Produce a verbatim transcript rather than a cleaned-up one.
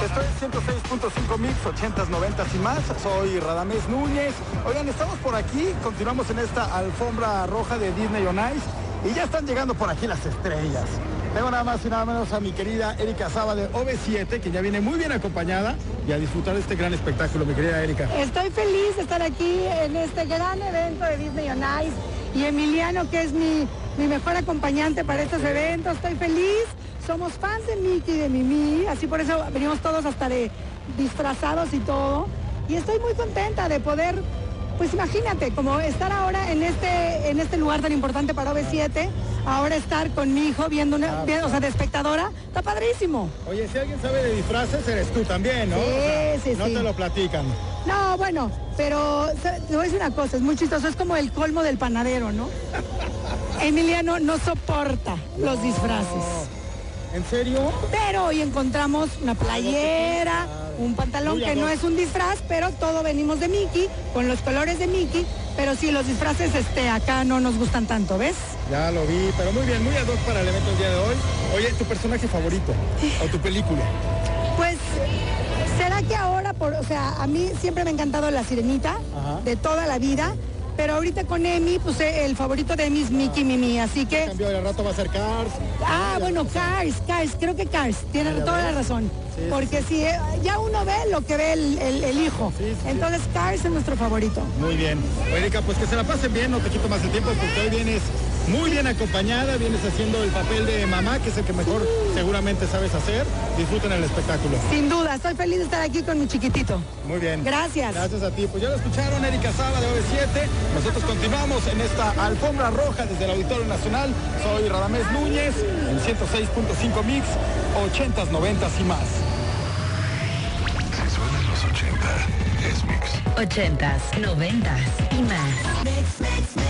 Estoy en ciento seis punto cinco mix, ochentas, noventas y más. Soy Radamés Núñez. Oigan, estamos por aquí, continuamos en esta alfombra roja de Disney on Ice y ya están llegando por aquí las estrellas. Tengo nada más y nada menos a mi querida Erika Saba de O V siete, que ya viene muy bien acompañada y a disfrutar de este gran espectáculo, mi querida Erika. Estoy feliz de estar aquí en este gran evento de Disney on Ice y Emiliano, que es mi, mi mejor acompañante para estos eventos. Estoy feliz, somos fans de Mickey y de Mimi, así por eso venimos todos hasta de disfrazados y todo. Y estoy muy contenta de poder, pues imagínate, como estar ahora en este, en este lugar tan importante para O V siete, ahora estar con mi hijo viendo una, Ah, viendo, o sea, de espectadora, está padrísimo. Oye, si alguien sabe de disfraces, eres tú también, ¿no? Sí, O sea, sí, no sí. te lo platican. No, bueno, pero te voy a decir una cosa, es muy chistoso, es como el colmo del panadero, ¿no? Emiliano no soporta los disfraces. ¿En serio? Pero hoy encontramos una playera, un pantalón Muy que no ad hoc. es un disfraz, pero todo venimos de Mickey, con los colores de Mickey, pero sí, los disfraces este, acá no nos gustan tanto, ¿ves? Ya lo vi, pero muy bien, muy ad hoc para el evento del día de hoy. Oye, ¿tu personaje favorito o tu película? Pues, ¿será que ahora, por, o sea, a mí siempre me ha encantado La Sirenita, Ajá. de toda la vida, pero ahorita con Emi, pues eh, el favorito de Emi es Mickey Mimi, así que... Cambio de rato va a ser Cars. Ah, bueno, Cars, Cars, creo que Cars, tiene Ah, ya toda ves. la razón. Sí, Porque si eh, ya uno ve lo que ve el, el- el hijo, Sí, sí, sí. entonces Cars es nuestro favorito. Muy bien. Oye, Erika, pues que se la pasen bien, no te quito más el tiempo porque hoy vienes muy bien acompañada, vienes haciendo el papel de mamá, que es el que mejor seguramente sabes hacer. Disfruten el espectáculo. Sin duda, estoy feliz de estar aquí con mi chiquitito. Muy bien. Gracias. Gracias a ti. Pues ya lo escucharon, Erika Saba de O V siete. Nosotros continuamos en esta alfombra roja desde el Auditorio Nacional. Soy Radamés Núñez en ciento seis punto cinco mix, ochentas, noventas y más. Si suenan los ochenta, es mix. Ochentas, noventas y más.